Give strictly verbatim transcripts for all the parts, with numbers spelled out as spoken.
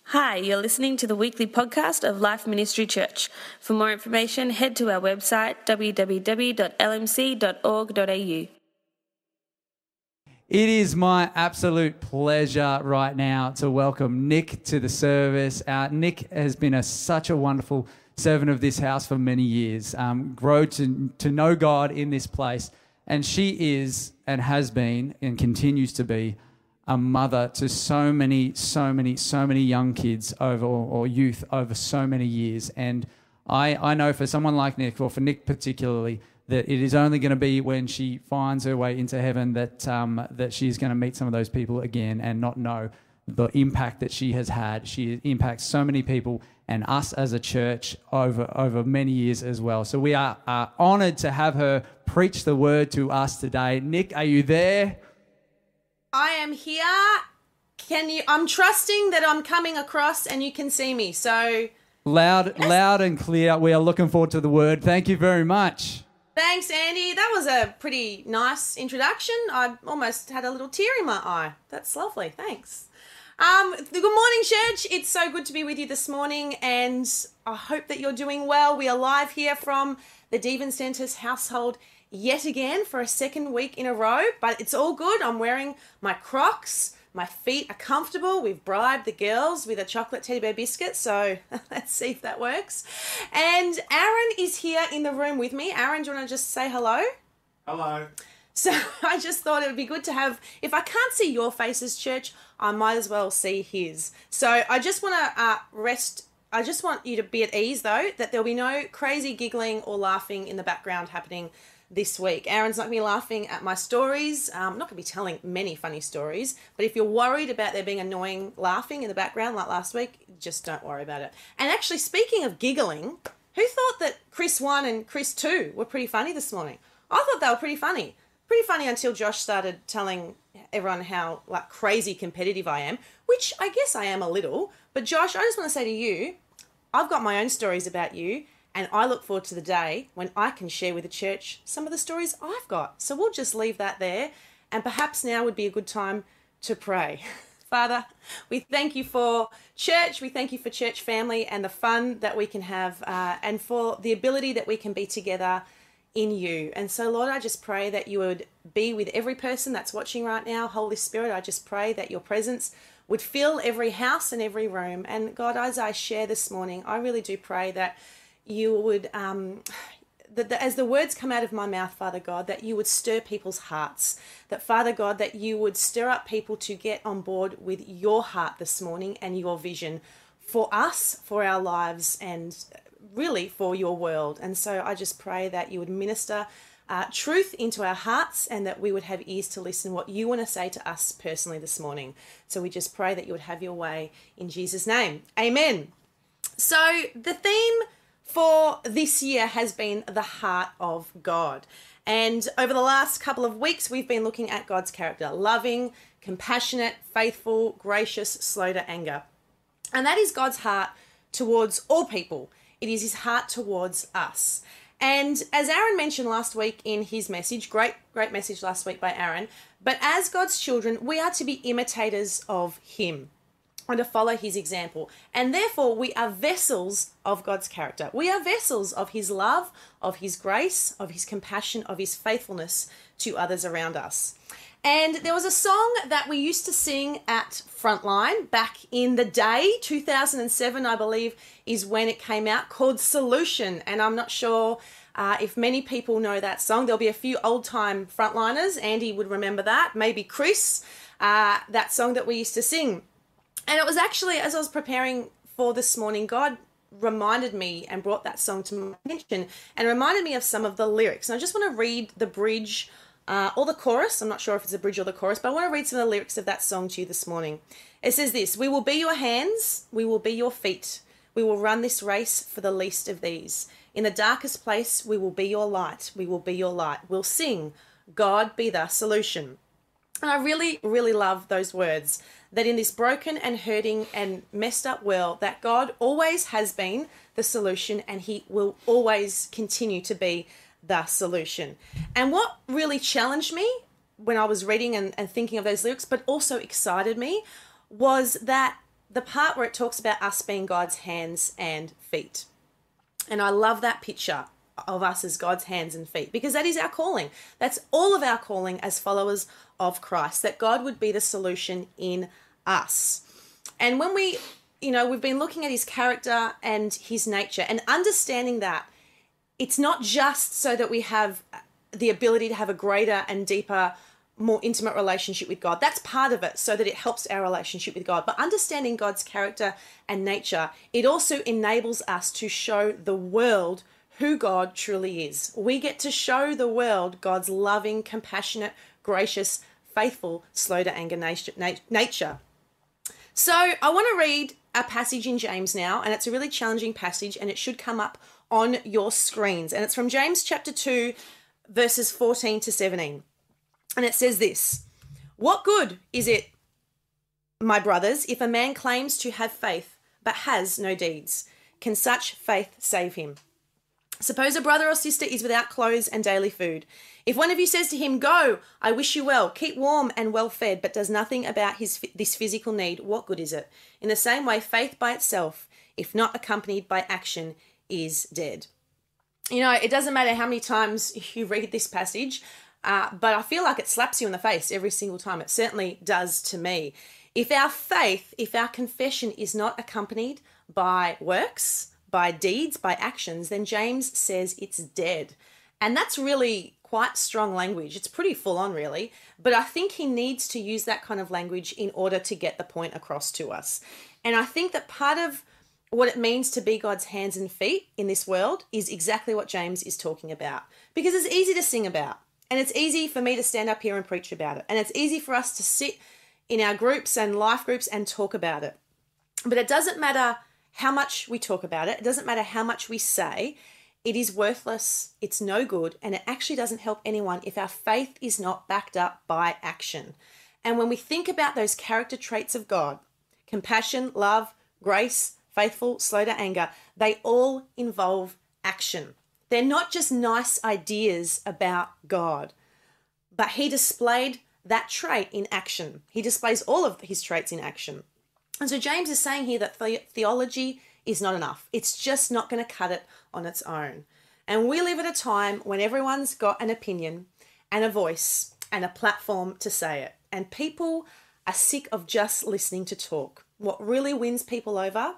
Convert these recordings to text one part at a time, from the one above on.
Hi, you're listening to the weekly podcast of Life Ministry Church. For more information, head to our website w w w dot l m c dot org dot a u. It is my absolute pleasure right now to welcome Nick to the service. Uh, Nick has been a, such a wonderful servant of this house for many years, um, grow to, to know God in this place. And she is and has been and continues to be a mother to so many, so many, so many young kids over or, or youth over so many years. And I, I know for someone like Nick, or for Nick particularly, that it is only going to be when she finds her way into heaven that um, that she's going to meet some of those people again and not know the impact that she has had. She impacts so many people and us as a church over over many years as well. So we are, are honoured to have her preach the word to us today. Nick, are you there? I am here. Can you? I'm trusting that I'm coming across and you can see me. So loud, yes. loud and clear. We are looking forward to the word. Thank you very much. Thanks, Andy. That was a pretty nice introduction. I almost had a little tear in my eye. That's lovely. Thanks. Um, good morning, church. It's so good to be with you this morning, and I hope that you're doing well. We are live here from the Devon Centres household yet again for a second week in a row, but it's all good. I'm wearing my Crocs. My feet are comfortable. We've bribed the girls with a chocolate teddy bear biscuit, so let's see if that works. And Aaron is here in the room with me. Aaron, do you want to just say hello? Hello. So I just thought it would be good to have, if I can't see your faces, church, I might as well see his. So I just want to uh, rest, I just want you to be at ease, though, that there'll be no crazy giggling or laughing in the background happening this week. Aaron's not going to be laughing at my stories. Um, I'm not going to be telling many funny stories, but if you're worried about there being annoying laughing in the background like last week, just don't worry about it. And actually, speaking of giggling, who thought that Chris one and Chris two were pretty funny this morning? I thought they were pretty funny. Pretty funny until Josh started telling everyone how like crazy competitive I am, which I guess I am a little. But Josh, I just want to say to you, I've got my own stories about you, and I look forward to the day when I can share with the church some of the stories I've got. So we'll just leave that there. And perhaps now would be a good time to pray. Father, we thank you for church. We thank you for church family and the fun that we can have uh, and for the ability that we can be together in you. And so, Lord, I just pray that you would be with every person that's watching right now. Holy Spirit, I just pray that your presence would fill every house and every room. And God, as I share this morning, I really do pray that you would, um, that the, as the words come out of my mouth, Father God, that you would stir people's hearts. That, Father God, that you would stir up people to get on board with your heart this morning and your vision for us, for our lives, and really for your world. And so I just pray that you would minister uh, truth into our hearts and that we would have ears to listen what you want to say to us personally this morning. So we just pray that you would have your way in Jesus' name. Amen. So the theme for this year has been the heart of God. And over the last couple of weeks, we've been looking at God's character: loving, compassionate, faithful, gracious, slow to anger. And that is God's heart towards all people. It is his heart towards us. And as Aaron mentioned last week in his message, great, great message last week by Aaron, but as God's children, we are to be imitators of him and to follow his example. And therefore, we are vessels of God's character. We are vessels of his love, of his grace, of his compassion, of his faithfulness to others around us. And there was a song that we used to sing at Frontline back in the day, two thousand seven, I believe, is when it came out, called Solution. And I'm not sure uh, if many people know that song. There'll be a few old-time Frontliners. Andy would remember that. Maybe Chris, uh, that song that we used to sing. And it was actually, as I was preparing for this morning, God reminded me and brought that song to my attention and reminded me of some of the lyrics. And I just want to read the bridge Uh, or the chorus. I'm not sure if it's a bridge or the chorus, but I want to read some of the lyrics of that song to you this morning. It says this: "We will be your hands, we will be your feet. We will run this race for the least of these. In the darkest place, we will be your light, we will be your light. We'll sing, God be the solution." And I really, really love those words, that in this broken and hurting and messed up world, that God always has been the solution and he will always continue to be the solution. And what really challenged me when I was reading and, and thinking of those lyrics, but also excited me, was that the part where it talks about us being God's hands and feet. And I love that picture of us as God's hands and feet, because that is our calling. That's all of our calling as followers of Christ, that God would be the solution in us. And when we, you know, we've been looking at his character and his nature and understanding that it's not just so that we have the ability to have a greater and deeper, more intimate relationship with God. That's part of it, so that it helps our relationship with God. But understanding God's character and nature, it also enables us to show the world who God truly is. We get to show the world God's loving, compassionate, gracious, faithful, slow to anger nature. So I want to read a passage in James now, and it's a really challenging passage, and it should come up on your screens. And it's from James chapter two, verses fourteen to seventeen. And it says this: "What good is it, my brothers, if a man claims to have faith but has no deeds? Can such faith save him? Suppose a brother or sister is without clothes and daily food. If one of you says to him, 'Go, I wish you well, keep warm and well fed,' but does nothing about his this physical need, what good is it? In the same way, faith by itself, if not accompanied by action, is dead." You know, it doesn't matter how many times you read this passage, uh, but I feel like it slaps you in the face every single time. It certainly does to me. If our faith, if our confession is not accompanied by works, by deeds, by actions, then James says it's dead. And that's really quite strong language. It's pretty full on, really. But I think he needs to use that kind of language in order to get the point across to us. And I think that part of what it means to be God's hands and feet in this world is exactly what James is talking about. Because it's easy to sing about, and it's easy for me to stand up here and preach about it. And it's easy for us to sit in our groups and life groups and talk about it. But it doesn't matter how much we talk about it. It doesn't matter how much we say. It is worthless. It's no good. And it actually doesn't help anyone if our faith is not backed up by action. And when we think about those character traits of God, compassion, love, grace, faithful, slow to anger, they all involve action. They're not just nice ideas about God, but he displayed that trait in action. He displays all of his traits in action. And so James is saying here that the- theology is not enough. It's just not going to cut it on its own. And we live at a time when everyone's got an opinion and a voice and a platform to say it. And people are sick of just listening to talk. What really wins people over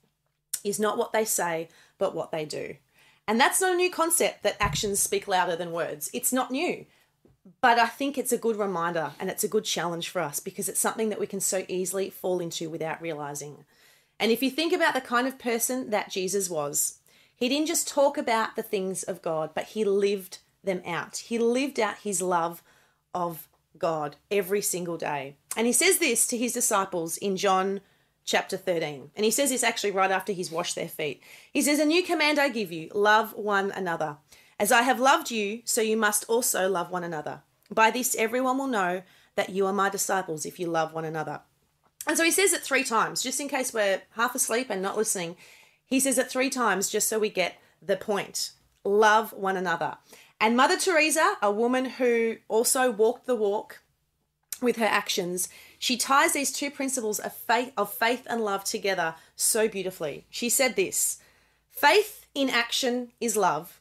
is not what they say, but what they do. And that's not a new concept, that actions speak louder than words. It's not new. But I think it's a good reminder, and it's a good challenge for us, because it's something that we can so easily fall into without realizing. And if you think about the kind of person that Jesus was, he didn't just talk about the things of God, but he lived them out. He lived out his love of God every single day. And he says this to his disciples in John chapter thirteen. And he says this actually right after he's washed their feet. He says, "A new command I give you, love one another. As I have loved you, so you must also love one another. By this, everyone will know that you are my disciples if you love one another." And so he says it three times, just in case we're half asleep and not listening. He says it three times just so we get the point. Love one another. And Mother Teresa, a woman who also walked the walk with her actions, she ties these two principles of faith, of faith and love together so beautifully. She said this: "Faith in action is love,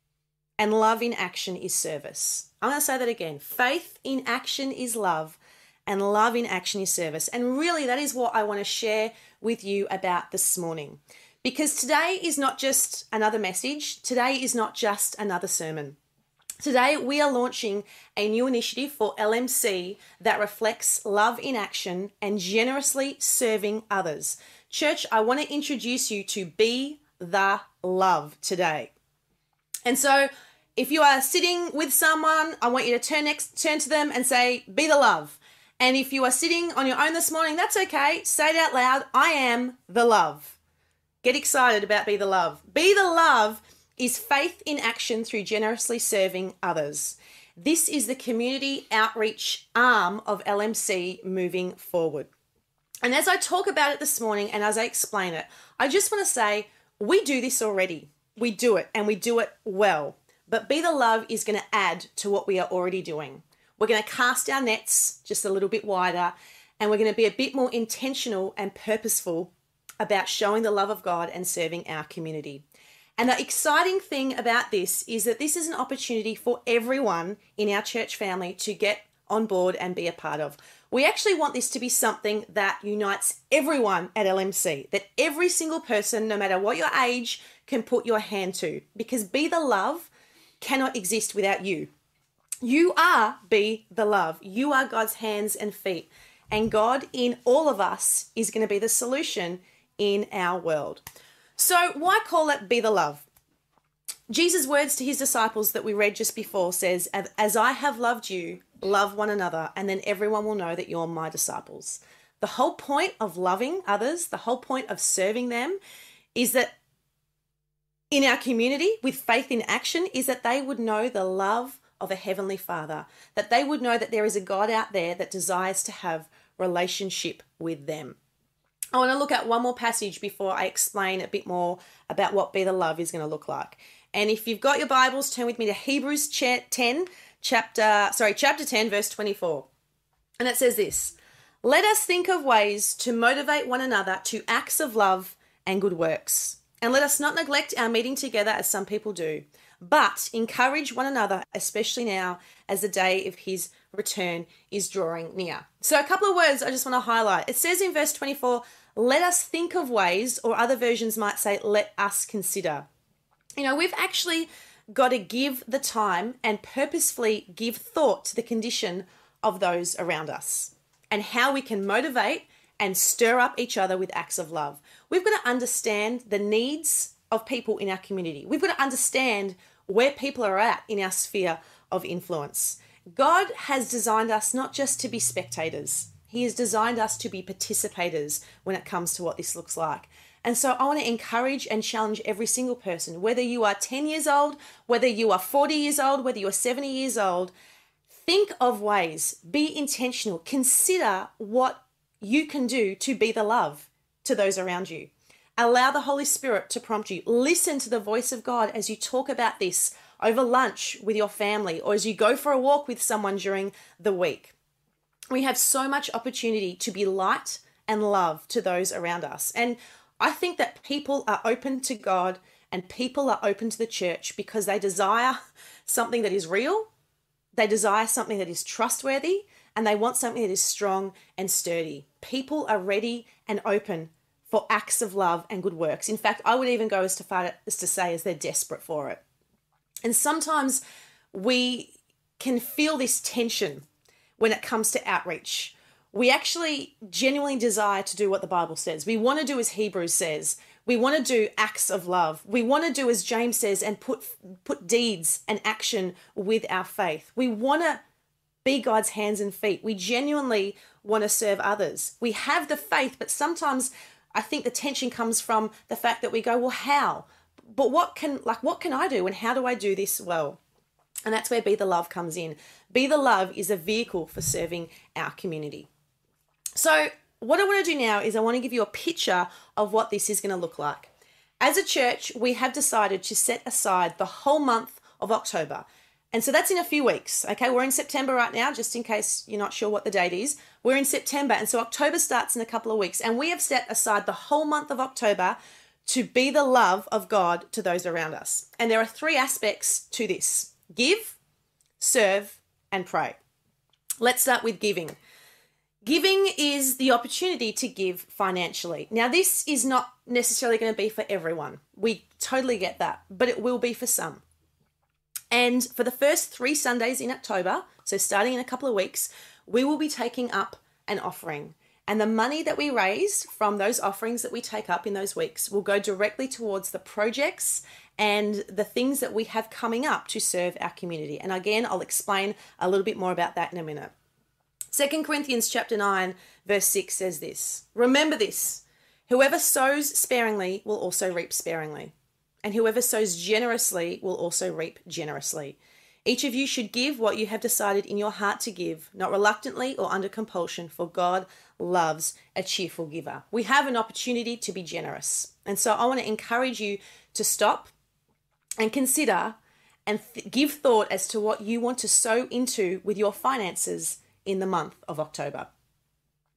and love in action is service." I'm going to say that again. Faith in action is love, and love in action is service. And really, that is what I want to share with you about this morning. Because today is not just another message. Today is not just another sermon. Today, we are launching a new initiative for L M C that reflects love in action and generously serving others. Church, I want to introduce you to Be the Love today. And so, if you are sitting with someone, I want you to turn next, turn to them and say, "Be the love." And if you are sitting on your own this morning, that's okay. Say it out loud. I am the love. Get excited about Be the Love. Be the Love is faith in action through generously serving others. This is the community outreach arm of L M C moving forward. And as I talk about it this morning and as I explain it, I just want to say we do this already. We do it, and we do it well. But Be the Love is going to add to what we are already doing. We're going to cast our nets just a little bit wider, and we're going to be a bit more intentional and purposeful about showing the love of God and serving our community. And the exciting thing about this is that this is an opportunity for everyone in our church family to get on board and be a part of. We actually want this to be something that unites everyone at L M C, that every single person, no matter what your age, can put your hand to, because Be the Love cannot exist without you. You are Be the Love. You are God's hands and feet, and God in all of us is going to be the solution in our world. So why call it Be the Love? Jesus' words to his disciples that we read just before says, as I have loved you, love one another, and then everyone will know that you're my disciples. The whole point of loving others, the whole point of serving them, is that in our community with faith in action, is that they would know the love of a heavenly Father, that they would know that there is a God out there that desires to have relationship with them. I want to look at one more passage before I explain a bit more about what Be the Love is going to look like. And if you've got your Bibles, turn with me to Hebrews ten, chapter, sorry, chapter ten, verse twenty-four. And it says this: let us think of ways to motivate one another to acts of love and good works. And let us not neglect our meeting together as some people do, but encourage one another, especially now as the day of his return is drawing near. So a couple of words I just want to highlight. It says in verse twenty-four, let us think of ways, or other versions might say, let us consider. You know, we've actually got to give the time and purposefully give thought to the condition of those around us and how we can motivate and stir up each other with acts of love. We've got to understand the needs of people in our community. We've got to understand where people are at in our sphere of influence. God has designed us not just to be spectators. He has designed us to be participators when it comes to what this looks like. And so I want to encourage and challenge every single person, whether you are ten years old, whether you are forty years old, whether you are seventy years old, think of ways, be intentional, consider what you can do to be the love to those around you. Allow the Holy Spirit to prompt you. Listen to the voice of God as you talk about this over lunch with your family or as you go for a walk with someone during the week. We have so much opportunity to be light and love to those around us. And I think that people are open to God and people are open to the church because they desire something that is real, they desire something that is trustworthy, and they want something that is strong and sturdy. People are ready and open for acts of love and good works. In fact, I would even go as far as to say as they're desperate for it. And sometimes we can feel this tension when it comes to outreach. We actually genuinely desire to do what the Bible says. We want to do as Hebrews says. We want to do acts of love. We want to do as James says and put put deeds and action with our faith. We want to be God's hands and feet. We genuinely want to serve others. We have the faith, but sometimes I think the tension comes from the fact that we go, well, how? But what can like what can I do and how do I do this well? And that's where Be the Love comes in. Be the Love is a vehicle for serving our community. So what I want to do now is I want to give you a picture of what this is going to look like. As a church, we have decided to set aside the whole month of October. And so that's in a few weeks. Okay, we're in September right now, just in case you're not sure what the date is. We're in September, and so October starts in a couple of weeks. And we have set aside the whole month of October to be the love of God to those around us. And there are three aspects to this: give, serve, and pray. Let's start with giving. Giving is the opportunity to give financially. Now, this is not necessarily going to be for everyone. We totally get that, but it will be for some. And for the first three Sundays in October, so starting in a couple of weeks, we will be taking up an offering. And the money that we raise from those offerings that we take up in those weeks will go directly towards the projects and the things that we have coming up to serve our community. And again, I'll explain a little bit more about that in a minute. Second Corinthians chapter nine, verse six says this: remember this, whoever sows sparingly will also reap sparingly, and whoever sows generously will also reap generously. Each of you should give what you have decided in your heart to give, not reluctantly or under compulsion, for God loves a cheerful giver. We have an opportunity to be generous. And so I want to encourage you to stop and consider and th- give thought as to what you want to sow into with your finances in the month of October.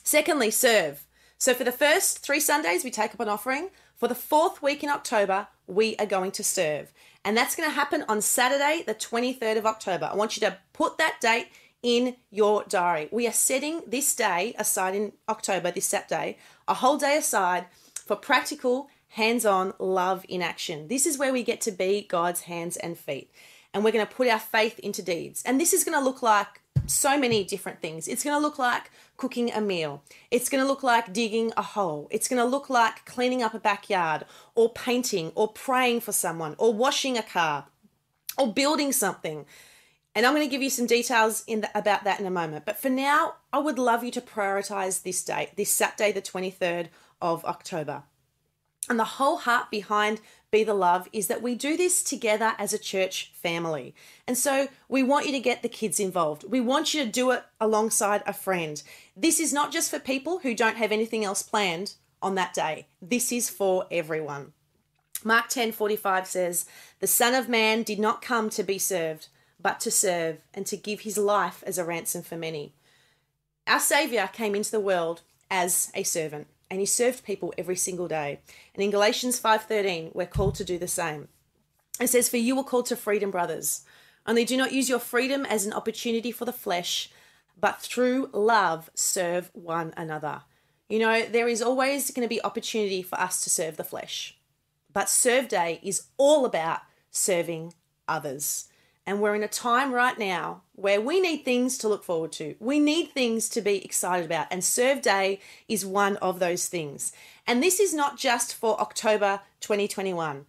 Secondly, serve. So for the first three Sundays, we take up an offering. For the fourth week in October, we are going to serve. And that's going to happen on Saturday, the twenty-third of October. I want you to put that date in your diary. We are setting this day aside in October, this Saturday, a whole day aside for practical, hands-on love in action. This is where we get to be God's hands and feet. And we're going to put our faith into deeds. And this is going to look like so many different things. It's going to look like cooking a meal. It's going to look like digging a hole. It's going to look like cleaning up a backyard, or painting, or praying for someone, or washing a car, or building something. And I'm going to give you some details in the, about that in a moment. But for now, I would love you to prioritize this date, this Saturday, the twenty-third of October. And the whole heart behind Be the Love is that we do this together as a church family. And so we want you to get the kids involved. We want you to do it alongside a friend. This is not just for people who don't have anything else planned on that day. This is for everyone. Mark ten forty-five says, "The Son of Man did not come to be served, but to serve and to give his life as a ransom for many." Our Saviour came into the world as a servant, and he served people every single day. And in Galatians five thirteen, we're called to do the same. It says, "For you were called to freedom, brothers. Only do not use your freedom as an opportunity for the flesh, but through love serve one another." You know, there is always going to be opportunity for us to serve the flesh. But Serve Day is all about serving others. And we're in a time right now where we need things to look forward to. We need things to be excited about. And Serve Day is one of those things. And this is not just for October twenty twenty-one.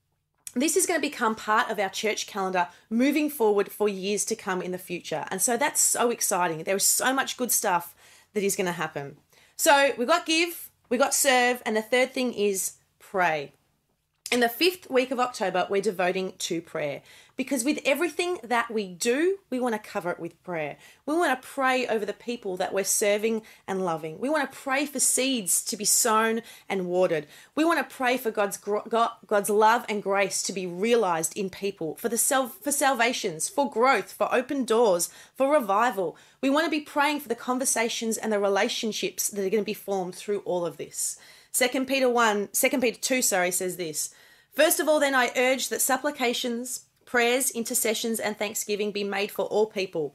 This is going to become part of our church calendar moving forward for years to come in the future. And so that's so exciting. There is so much good stuff that is going to happen. So we've got give, we've got serve, and the third thing is pray. In the fifth week of October, we're devoting to prayer, because with everything that we do, we want to cover it with prayer. We want to pray over the people that we're serving and loving. We want to pray for seeds to be sown and watered. We want to pray for God's God's love and grace to be realized in people, for the self, for salvations, for growth, for open doors, for revival. We want to be praying for the conversations and the relationships that are going to be formed through all of this. Second Peter one, Second Peter two, sorry, says this: "First of all, then I urge that supplications, prayers, intercessions, and thanksgiving be made for all people."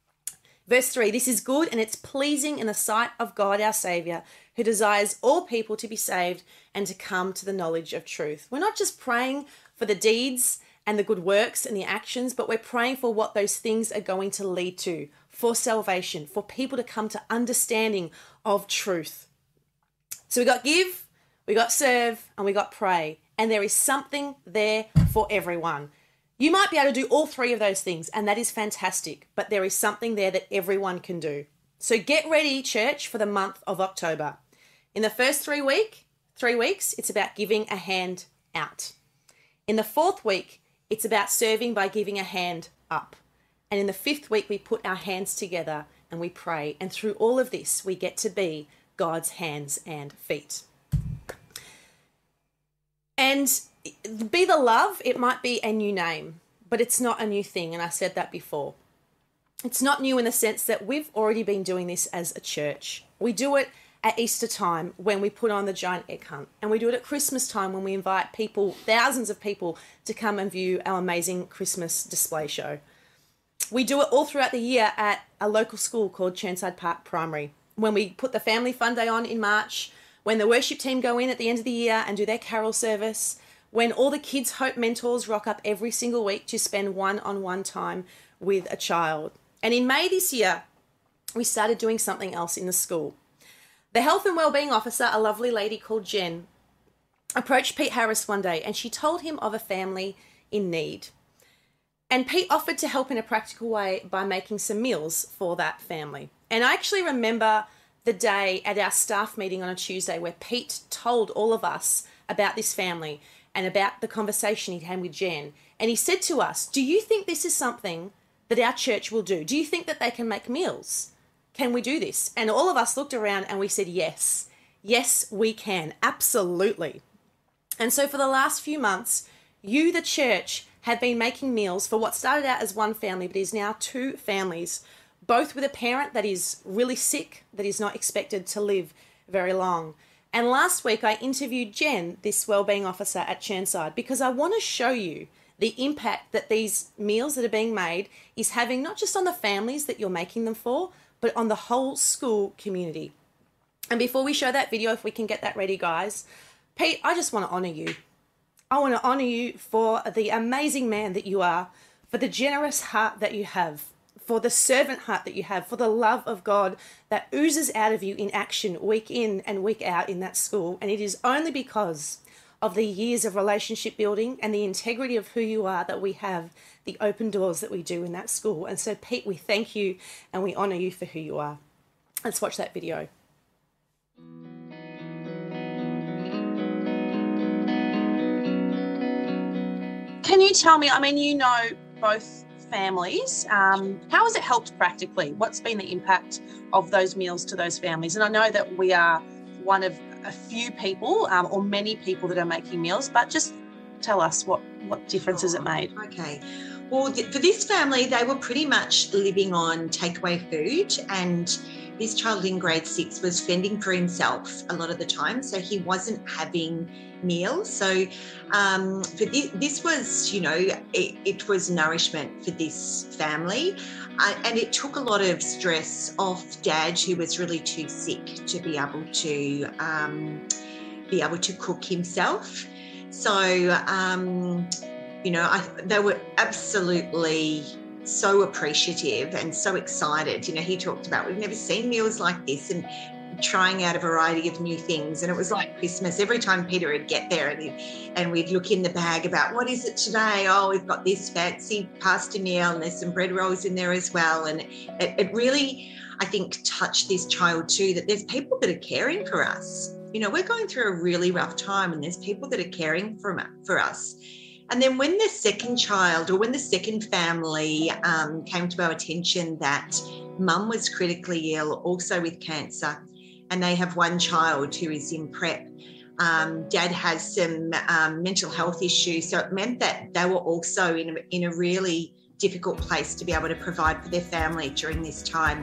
Verse three, "This is good and it's pleasing in the sight of God our Saviour, who desires all people to be saved and to come to the knowledge of truth." We're not just praying for the deeds and the good works and the actions, but we're praying for what those things are going to lead to, for salvation, for people to come to understanding of truth. So we got give, we got serve, and we got pray. And there is something there for everyone. You might be able to do all three of those things, and that is fantastic. But there is something there that everyone can do. So get ready, church, for the month of October. In the first three week, three weeks, it's about giving a hand out. In the fourth week, it's about serving by giving a hand up. And in the fifth week, we put our hands together and we pray. And through all of this, we get to be God's hands and feet. And Be the Love, it might be a new name, but it's not a new thing. And I said that before. It's not new in the sense that we've already been doing this as a church. We do it at Easter time when we put on the giant egg hunt. And we do it at Christmas time when we invite people, thousands of people, to come and view our amazing Christmas display show. We do it all throughout the year at a local school called Churnside Park Primary, when we put the Family Fun Day on in March, when the worship team go in at the end of the year and do their carol service, when all the Kids Hope mentors rock up every single week to spend one-on-one time with a child. And in May this year, we started doing something else in the school. The health and wellbeing officer, a lovely lady called Jen, approached Pete Harris one day and she told him of a family in need. And Pete offered to help in a practical way by making some meals for that family. And I actually remember the day at our staff meeting on a Tuesday where Pete told all of us about this family and about the conversation he'd had with Jen. And he said to us, "Do you think this is something that our church will do? Do you think that they can make meals? Can we do this?" And all of us looked around and we said, yes, yes, we can. Absolutely. And so for the last few months, you, the church, have been making meals for what started out as one family, but is now two families, both with a parent that is really sick, that is not expected to live very long. And last week I interviewed Jen, this wellbeing officer at Churnside, because I want to show you the impact that these meals that are being made is having, not just on the families that you're making them for, but on the whole school community. And before we show that video, if we can get that ready, guys, Pete, I just want to honour you. I want to honour you for the amazing man that you are, for the generous heart that you have, for the servant heart that you have, for the love of God that oozes out of you in action week in and week out in that school. And it is only because of the years of relationship building and the integrity of who you are that we have the open doors that we do in that school. And so, Pete, we thank you and we honour you for who you are. Let's watch that video. Can you tell me, I mean, you know both families, um, how has it helped practically? What's been the impact of those meals to those families? And I know that we are one of a few people um, or many people that are making meals, but just tell us what, what difference has it made? Okay. Well, th- for this family, they were pretty much living on takeaway food, and this child in grade six was fending for himself a lot of the time, so he wasn't having meals. So um, for this, this was, you know, it, it was nourishment for this family, uh, and it took a lot of stress off Dad, who was really too sick to be able to um, be able to cook himself. So, um, you know, I, they were absolutely so appreciative and so excited. You know, he talked about, we've never seen meals like this, and trying out a variety of new things. And it was like Christmas. Every time Peter would get there and, he, and we'd look in the bag about, what is it today? Oh, we've got this fancy pasta meal and there's some bread rolls in there as well. And it, it really, I think, touched this child too, that there's people that are caring for us. You know, we're going through a really rough time and there's people that are caring for, for us. And then when the second child, or when the second family um, came to our attention that Mum was critically ill, also with cancer, and they have one child who is in prep. Um, Dad has some um, mental health issues, so it meant that they were also in a, in a really difficult place to be able to provide for their family during this time.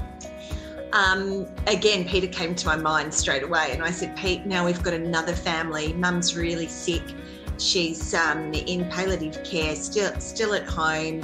Um, again, Peter came to my mind straight away, and I said, Pete, now we've got another family. Mum's really sick. She's um, in palliative care, still still at home.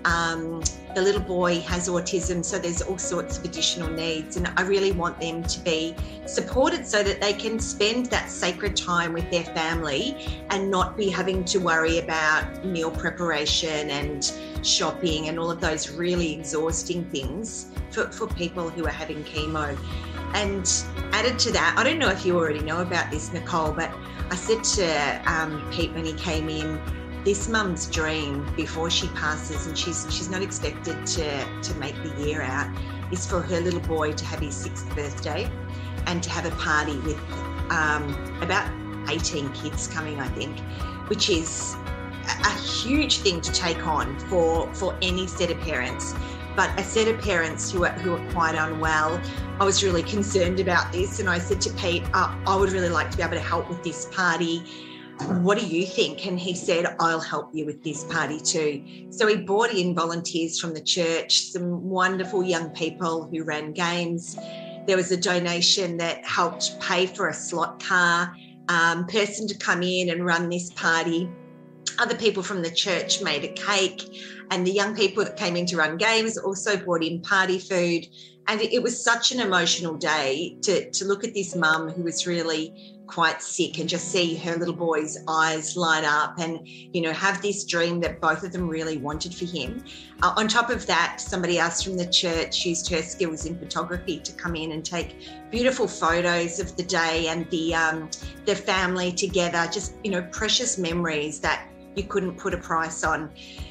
Um, the little boy has autism, so there's all sorts of additional needs, and I really want them to be supported so that they can spend that sacred time with their family and not be having to worry about meal preparation and shopping and all of those really exhausting things for, for people who are having chemo. And added to that, I don't know if you already know about this, Nicole, but I said to um, Pete when he came in, this mum's dream before she passes, and she's she's not expected to, to make the year out, is for her little boy to have his sixth birthday and to have a party with um, about eighteen kids coming, I think, which is a, a huge thing to take on for, for any set of parents. But a set of parents who are, who are quite unwell, I was really concerned about this, and I said to Pete, uh, I would really like to be able to help with this party. What do you think? And he said, I'll help you with this party too. So he brought in volunteers from the church, some wonderful young people who ran games. There was a donation that helped pay for a slot car um, person to come in and run this party. Other people from the church made a cake, and the young people that came in to run games also brought in party food. And it was such an emotional day to, to look at this mum who was really quite sick and just see her little boy's eyes light up and, you know, have this dream that both of them really wanted for him. Uh, on top of that, somebody else from the church used her skills in photography to come in and take beautiful photos of the day and the um, the family together, just, you know, precious memories that you couldn't put a price on.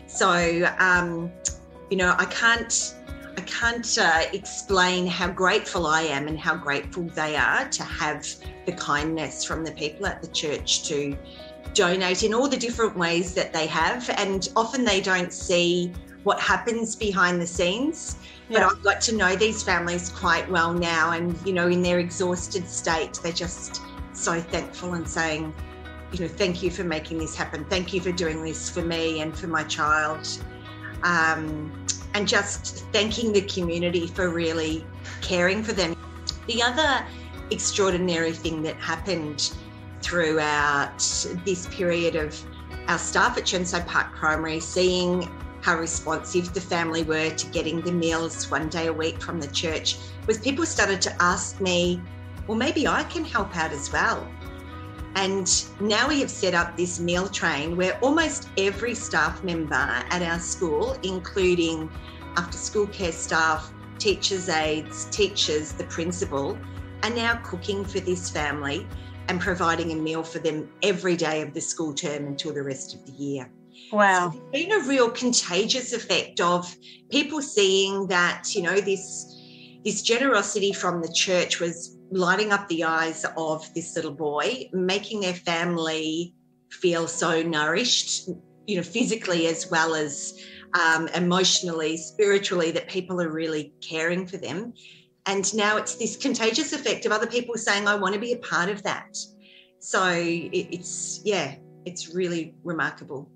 So, um, you know, I can't... I can't uh, explain how grateful I am and how grateful they are to have the kindness from the people at the church to donate in all the different ways that they have. And often they don't see what happens behind the scenes. But yeah. I've got to know these families quite well now, and, you know, in their exhausted state, they're just so thankful and saying, you know, thank you for making this happen. Thank you for doing this for me and for my child. Um, and just thanking the community for really caring for them. The other extraordinary thing that happened throughout this period of our staff at Chirnside Park Primary, seeing how responsive the family were to getting the meals one day a week from the church, was people started to ask me, well, maybe I can help out as well. And now we have set up this meal train where almost every staff member at our school, including after school care staff, teachers' aides, teachers, the principal, are now cooking for this family and providing a meal for them every day of the school term until the rest of the year. Wow. So there's been a real contagious effect of people seeing that, you know, this, this generosity from the church was lighting up the eyes of this little boy, making their family feel so nourished, you know, physically as well as um, emotionally, spiritually, that people are really caring for them. And now it's this contagious effect of other people saying, I want to be a part of that. So it, it's, yeah, it's really remarkable.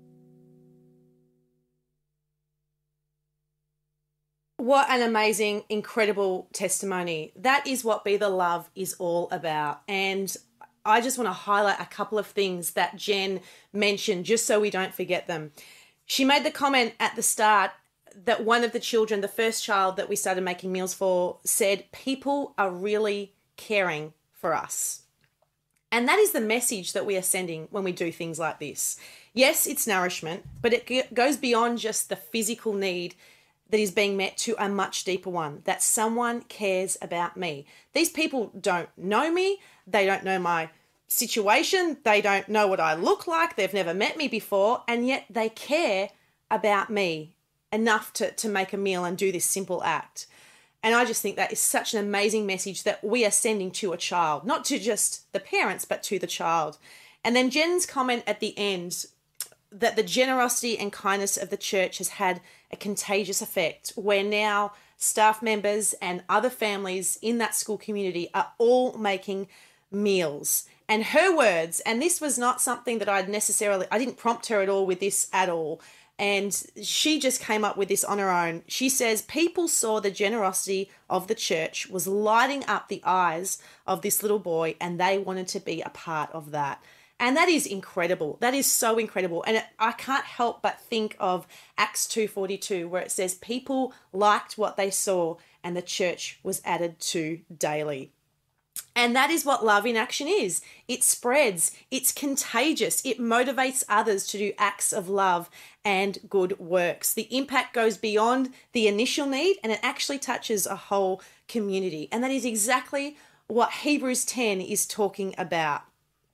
What an amazing, incredible testimony. That is what Be the Love is all about. And I just want to highlight a couple of things that Jen mentioned, just so we don't forget them. She made the comment at the start that one of the children, the first child that we started making meals for, said, people are really caring for us. And that is the message that we are sending when we do things like this. Yes, it's nourishment, but it goes beyond just the physical need that is being met to a much deeper one, that someone cares about me. These people don't know me. They don't know my situation. They don't know what I look like. They've never met me before, and yet they care about me enough to, to make a meal and do this simple act. And I just think that is such an amazing message that we are sending to a child, not to just the parents, but to the child. And then Jen's comment at the end, that the generosity and kindness of the church has had a contagious effect, where now staff members and other families in that school community are all making meals. And her words, and this was not something that I'd necessarily, I didn't prompt her at all with this at all. And she just came up with this on her own. She says, people saw the generosity of the church was lighting up the eyes of this little boy, and they wanted to be a part of that. And that is incredible. That is so incredible. And it, I can't help but think of Acts two forty-two, where it says people liked what they saw and the church was added to daily. And that is what love in action is. It spreads. It's contagious. It motivates others to do acts of love and good works. The impact goes beyond the initial need, and it actually touches a whole community. And that is exactly what Hebrews ten is talking about.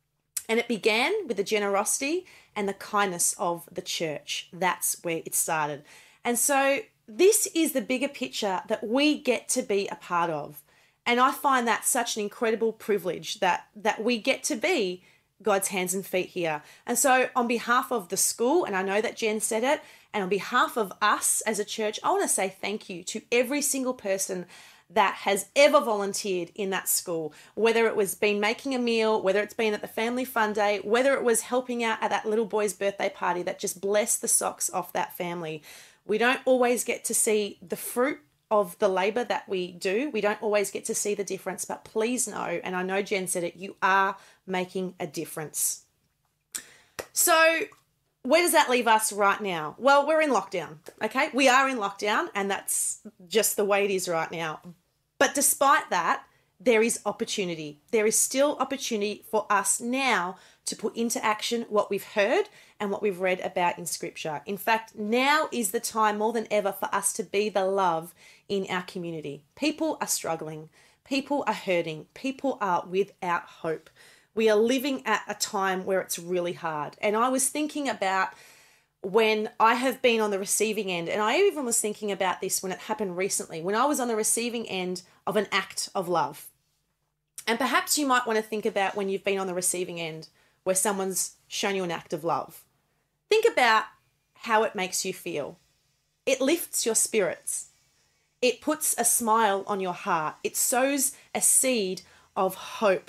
And it began with the generosity and the kindness of the church. That's where it started. And so this is the bigger picture that we get to be a part of. And I find that such an incredible privilege that, that we get to be God's hands and feet here. And so on behalf of the school, and I know that Jen said it, and on behalf of us as a church, I want to say thank you to every single person that has ever volunteered in that school, whether it was been making a meal, whether it's been at the family fun day, whether it was helping out at that little boy's birthday party that just blessed the socks off that family. We don't always get to see the fruit of the labor that we do. We don't always get to see the difference, but please know, and I know Jen said it, you are making a difference. So where does that leave us right now? Well, we're in lockdown, okay? We are in lockdown, and that's just the way it is right now. But despite that, there is opportunity. There is still opportunity for us now to put into action what we've heard and what we've read about in Scripture. In fact, now is the time more than ever for us to be the love in our community. People are struggling. People are hurting. People are without hope. We are living at a time where it's really hard. And I was thinking about when I have been on the receiving end, and I even was thinking about this when it happened recently, when I was on the receiving end of an act of love. And perhaps you might want to think about when you've been on the receiving end where someone's shown you an act of love. Think about how it makes you feel. It lifts your spirits. It puts a smile on your heart. It sows a seed of hope.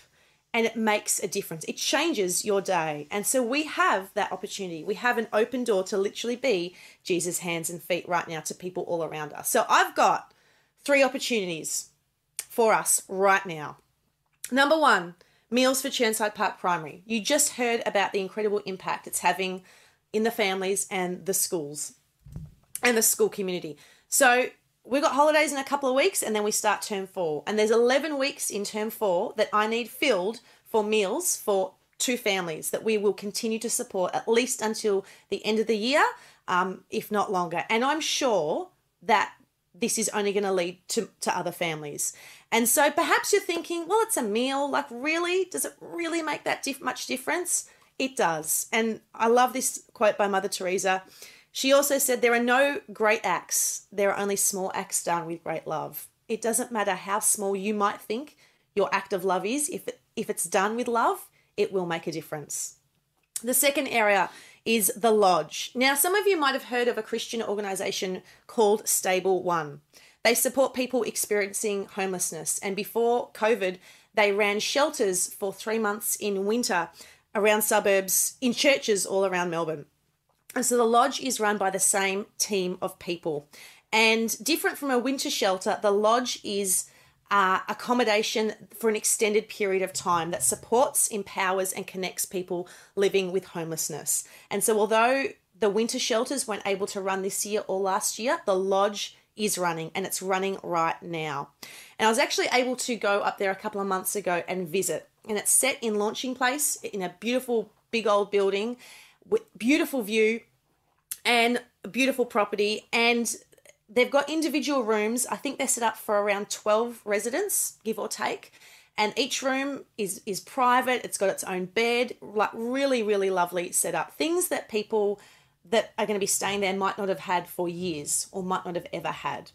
and it makes a difference. It changes your day. And so we have that opportunity. We have an open door to literally be Jesus' hands and feet right now to people all around us. So I've got three opportunities for us right now. Number one, Meals for Chirnside Park Primary. You just heard about the incredible impact it's having in the families and the schools and the school community. So we've got holidays in a couple of weeks and then we start term four. And there's eleven weeks in term four that I need filled for meals for two families that we will continue to support at least until the end of the year, um, if not longer. And I'm sure that this is only going to lead to, to other families. And so perhaps you're thinking, well, it's a meal. Like, really? Does it really make that diff- much difference? It does. And I love this quote by Mother Teresa. She also said, there are no great acts. There are only small acts done with great love. It doesn't matter how small you might think your act of love is. If it, if it's done with love, it will make a difference. The second area is the Lodge. Now, some of you might have heard of a Christian organisation called Stable One. They support people experiencing homelessness. And before COVID, they ran shelters for three months in winter around suburbs, in churches all around Melbourne. And so the Lodge is run by the same team of people. And different from a winter shelter, the Lodge is uh, accommodation for an extended period of time that supports, empowers and connects people living with homelessness. And so although the winter shelters weren't able to run this year or last year, the Lodge is running, and it's running right now. And I was actually able to go up there a couple of months ago and visit. And it's set in Launching Place in a beautiful big old building with beautiful view and beautiful property. And they've got individual rooms. I think they're set up for around twelve residents, give or take. And each room is, is private. It's got its own bed, like really, really lovely setup. Things that people that are going to be staying there might not have had for years or might not have ever had.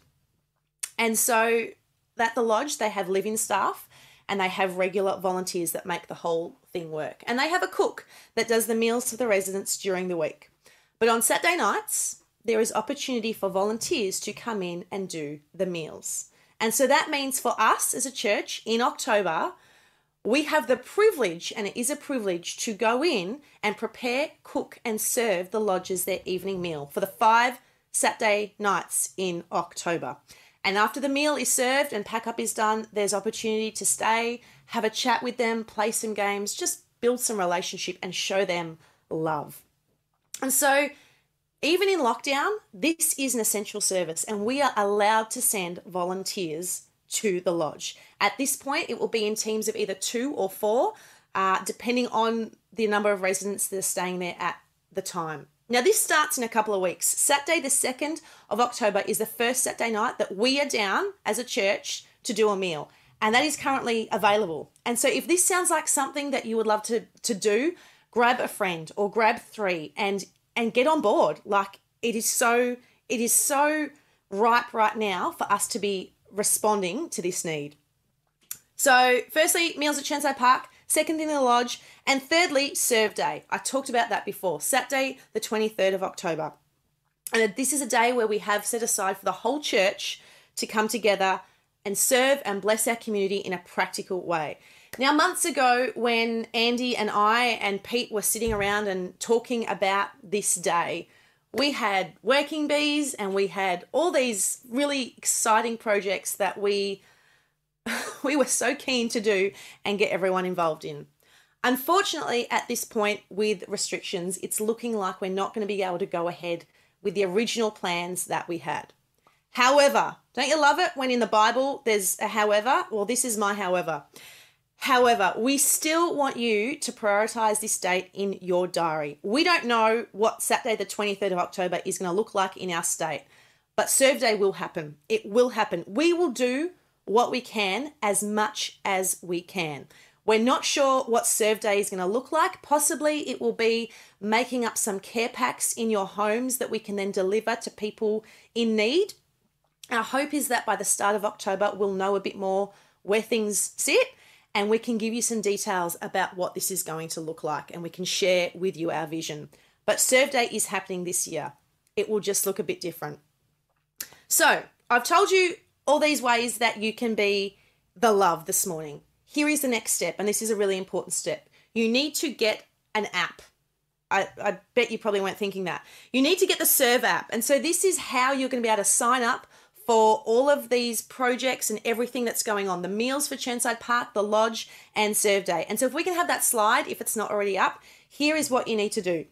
And so at the Lodge, they have live-in staff and they have regular volunteers that make the whole thing work. And they have a cook that does the meals for the residents during the week. But on Saturday nights, there is opportunity for volunteers to come in and do the meals. And so that means for us as a church in October, we have the privilege, and it is a privilege, to go in and prepare, cook and serve the lodges their evening meal for the five Saturday nights in October. And after the meal is served and pack up is done, there's opportunity to stay, have a chat with them, play some games, just build some relationship and show them love. And so even in lockdown, this is an essential service and we are allowed to send volunteers to the Lodge. At this point, it will be in teams of either two or four, uh, depending on the number of residents that are staying there at the time. Now, this starts in a couple of weeks. Saturday, the second of October, is the first Saturday night that we are down as a church to do a meal. And that is currently available. And so if this sounds like something that you would love to, to do, grab a friend or grab three and, and get on board. Like, it is so, it is so ripe right now for us to be responding to this need. So firstly, Meals at Chirnside Park, second in the Lodge, and thirdly, Serve Day. I talked about that before, Saturday the twenty-third of October. And this is a day where we have set aside for the whole church to come together and serve and bless our community in a practical way. Now, months ago, when Andy and I and Pete were sitting around and talking about this day, we had working bees and we had all these really exciting projects that we we were so keen to do and get everyone involved in. Unfortunately, at this point with restrictions, it's looking like we're not going to be able to go ahead with the original plans that we had. However, don't you love it when in the Bible there's a however? Well, this is my however. However, we still want you to prioritise this date in your diary. We don't know what Saturday the twenty-third of October is going to look like in our state, but Serve Day will happen. It will happen. We will do what we can as much as we can. We're not sure what Serve Day is going to look like. Possibly it will be making up some care packs in your homes that we can then deliver to people in need. Our hope is that by the start of October, we'll know a bit more where things sit and we can give you some details about what this is going to look like and we can share with you our vision. But Serve Day is happening this year. It will just look a bit different. So I've told you all these ways that you can be the love this morning. here is the next step, and this is a really important step. You need to get an app. I, I bet you probably weren't thinking that. You need to get the Serve app. And so this is how you're going to be able to sign up for all of these projects and everything that's going on. The meals for Chirnside Park, the lodge, and Serve Day. And so if we can have that slide, if it's not already up, here is what you need to do.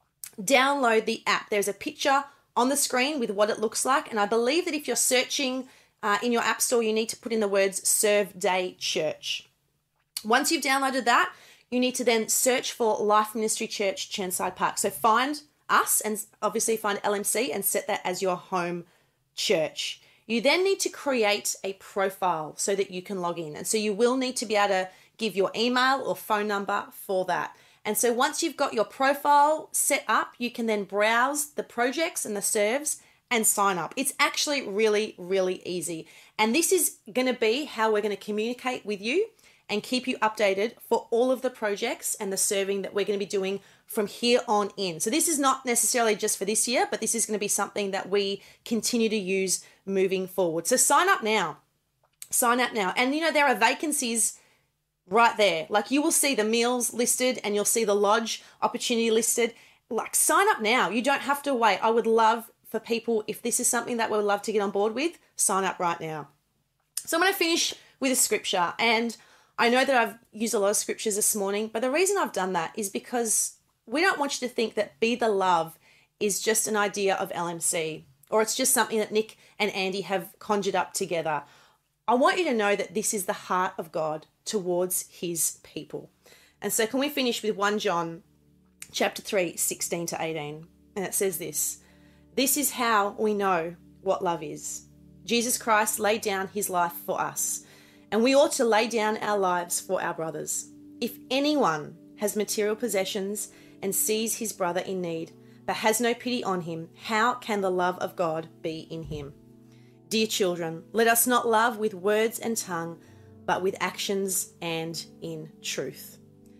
Download the app. There's a picture on the screen with what it looks like. And I believe that if you're searching uh, in your app store, you need to put in the words Serve Day Church. Once you've downloaded that, you need to then search for Life Ministry Church, Chirnside Park. So find us and obviously find L M C and set that as your home church. You then need to create a profile so that you can log in. And so you will need to be able to give your email or phone number for that. And so once you've got your profile set up, you can then browse the projects and the serves and sign up. It's actually really, really easy. And this is going to be how we're going to communicate with you and keep you updated for all of the projects and the serving that we're going to be doing from here on in. So this is not necessarily just for this year, but this is going to be something that we continue to use moving forward. So sign up now. Sign up now. And you know, there are vacancies right there. Like you will see the meals listed and you'll see the lodge opportunity listed. Like sign up now. You don't have to wait. I would love for people, if this is something that we would love to get on board with, sign up right now. So I'm going to finish with a scripture, and I know that I've used a lot of scriptures this morning, but the reason I've done that is because we don't want you to think that Be the Love is just an idea of L M C, or it's just something that Nick and Andy have conjured up together. I want you to know that this is the heart of God towards his people. And so can we finish with First John chapter three, sixteen to eighteen? And it says this: this is how we know what love is. Jesus Christ laid down his life for us, and we ought to lay down our lives for our brothers. If anyone has material possessions and sees his brother in need, but has no pity on him, how can the love of God be in him? Dear children, let us not love with words and tongue, but with actions and in truth.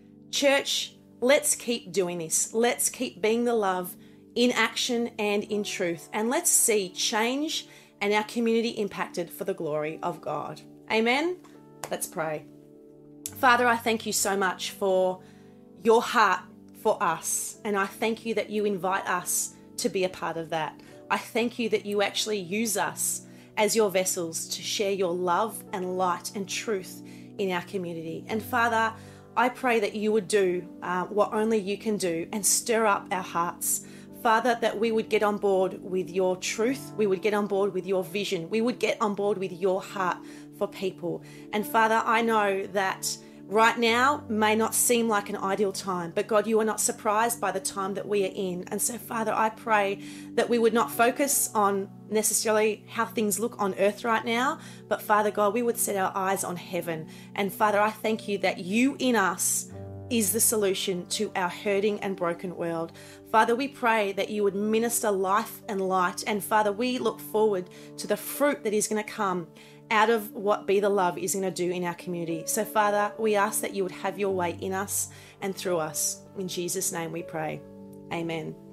Church, let's keep doing this. Let's keep being the love in action and in truth. And let's see change and our community impacted for the glory of God. Amen. Let's pray. Father, I thank you so much for your heart for us. And I thank you that you invite us to be a part of that. I thank you that you actually use us as your vessels to share your love and light and truth in our community. And Father, I pray that you would do uh, what only you can do and stir up our hearts. Father, that we would get on board with your truth. We would get on board with your vision. We would get on board with your heart for people. And Father, I know that right now may not seem like an ideal time, but God, you are not surprised by the time that we are in. And so, Father, I pray that we would not focus on necessarily how things look on earth right now, but Father God, we would set our eyes on heaven. And Father, I thank you that you in us is the solution to our hurting and broken world. Father, we pray that you would minister life and light. And Father, we look forward to the fruit that is going to come out of what Be the Love is going to do in our community. So Father, we ask that you would have your way in us and through us. In Jesus' name we pray. Amen.